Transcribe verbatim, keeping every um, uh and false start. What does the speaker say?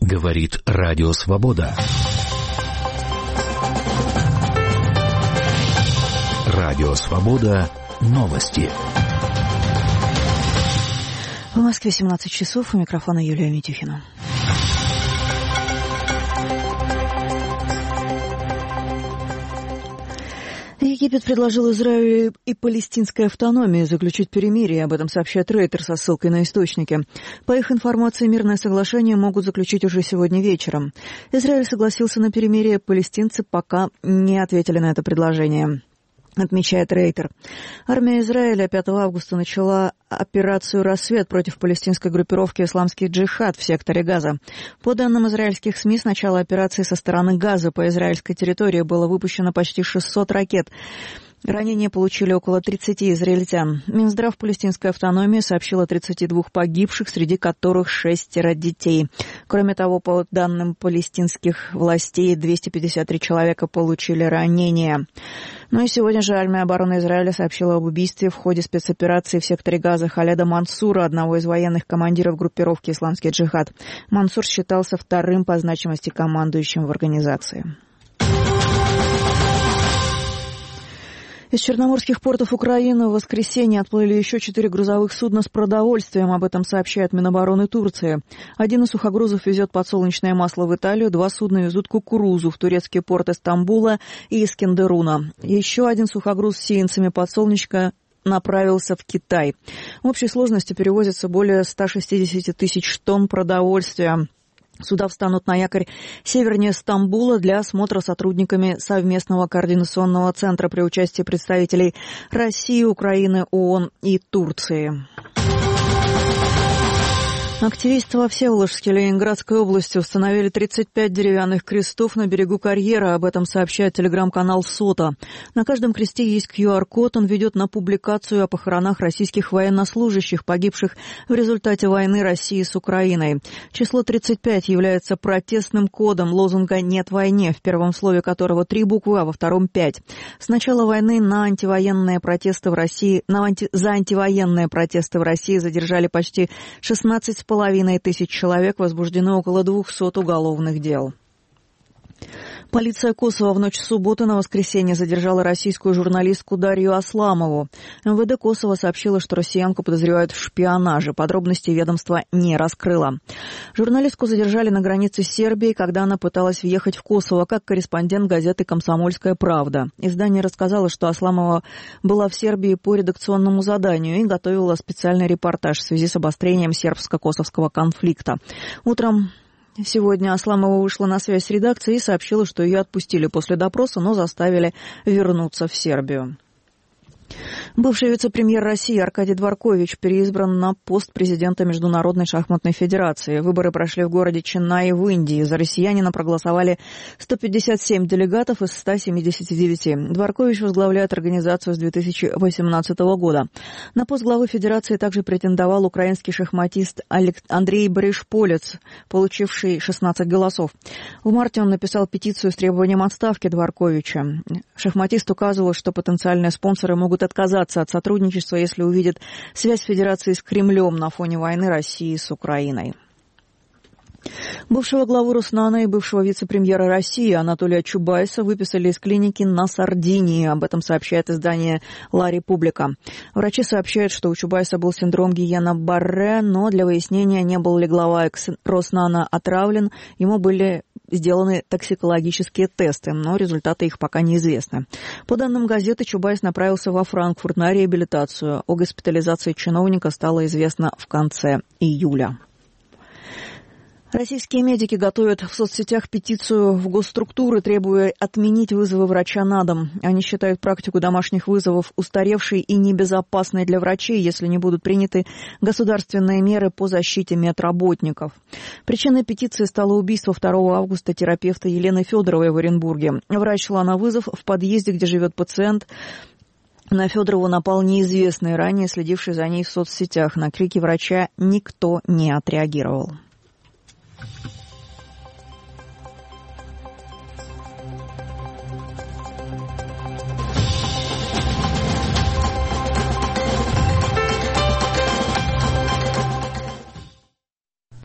Говорит Радио Свобода. Радио Свобода. Новости. В Москве семнадцать часов. У микрофона Юлия Митюхина. Египет предложил Израилю и палестинской автономии заключить перемирие. Об этом сообщает Рейтер со ссылкой на источники. По их информации, мирное соглашение могут заключить уже сегодня вечером. Израиль согласился на перемирие, палестинцы пока не ответили на это предложение, отмечает Рейтер. Армия Израиля пятого августа начала операцию «Рассвет» против палестинской группировки «Исламский джихад» в секторе Газа. По данным израильских СМИ, с начала операции со стороны Газа по израильской территории было выпущено почти шестьсот ракет. Ранения получили около тридцати израильтян. Минздрав палестинской автономии сообщил о тридцати двух погибших, среди которых шестеро детей. Кроме того, по данным палестинских властей, двести пятьдесят три человека получили ранения. Ну и сегодня же армия обороны Израиля сообщила об убийстве в ходе спецоперации в секторе Газа Халеда Мансура, одного из военных командиров группировки «Исламский джихад». Мансур считался вторым по значимости командующим в организации. Из черноморских портов Украины в воскресенье отплыли еще четыре грузовых судна с продовольствием. Об этом сообщает Минобороны Турции. Один из сухогрузов везет подсолнечное масло в Италию, два судна везут кукурузу в турецкие порты Стамбула и Искендеруна. Еще один сухогруз с сеянцами подсолнечка направился в Китай. В общей сложности перевозится более ста шестидесяти тысяч тонн продовольствия. Суда встанут на якорь севернее Стамбула для осмотра сотрудниками совместного координационного центра при участии представителей России, Украины, ООН и Турции. Активисты во Всеволожске Ленинградской области установили тридцать пять деревянных крестов на берегу карьера. Об этом сообщает телеграм-канал СОТА. На каждом кресте есть ку ар код. Он ведет на публикацию о похоронах российских военнослужащих, погибших в результате войны России с Украиной. Число тридцать пять является протестным кодом лозунга «Нет войне», в первом слове которого три буквы, а во втором пять. С начала войны на антивоенные протесты в России, на анти, за антивоенные протесты в России задержали почти шестнадцать с половиной тысяч человек, возбуждено около двухсот уголовных дел. Полиция Косово в ночь с субботы на воскресенье задержала российскую журналистку Дарью Асламову. эм вэ дэ Косово сообщило, что россиянку подозревают в шпионаже. Подробности ведомство не раскрыло. Журналистку задержали на границе с Сербией, когда она пыталась въехать в Косово, как корреспондент газеты «Комсомольская правда». Издание рассказало, что Асламова была в Сербии по редакционному заданию и готовила специальный репортаж в связи с обострением сербско-косовского конфликта. Утром сегодня Асламова вышла на связь с редакцией и сообщила, что ее отпустили после допроса, но заставили вернуться в Сербию. Бывший вице-премьер России Аркадий Дворкович переизбран на пост президента Международной шахматной федерации. Выборы прошли в городе Ченнаи в Индии. За россиянина проголосовали сто пятьдесят семь делегатов из ста семидесяти девяти. Дворкович возглавляет организацию с две тысячи восемнадцатого года. На пост главы федерации также претендовал украинский шахматист Андрей Баришполец, получивший шестнадцать голосов. В марте он написал петицию с требованием отставки Дворковича. Шахматист указывал, что потенциальные спонсоры могут отказаться от сотрудничества, если увидят связь Федерации с Кремлем на фоне войны России с Украиной. Бывшего главу Роснана и бывшего вице-премьера России Анатолия Чубайса выписали из клиники на Сардинии. Об этом сообщает издание «Ла Република». Врачи сообщают, что у Чубайса был синдром Гийена-Барре, но для выяснения, не был ли глава Роснана отравлен, ему были сделаны токсикологические тесты, но результаты их пока неизвестны. По данным газеты, Чубайс направился во Франкфурт на реабилитацию. О госпитализации чиновника стало известно в конце июля. Российские медики готовят в соцсетях петицию в госструктуры, требуя отменить вызовы врача на дом. Они считают практику домашних вызовов устаревшей и небезопасной для врачей, если не будут приняты государственные меры по защите медработников. Причиной петиции стало убийство второго августа терапевта Елены Федоровой в Оренбурге. Врач шла на вызов в подъезде, где живет пациент. На Федорову напал неизвестный, ранее следивший за ней в соцсетях. На крики врача никто не отреагировал.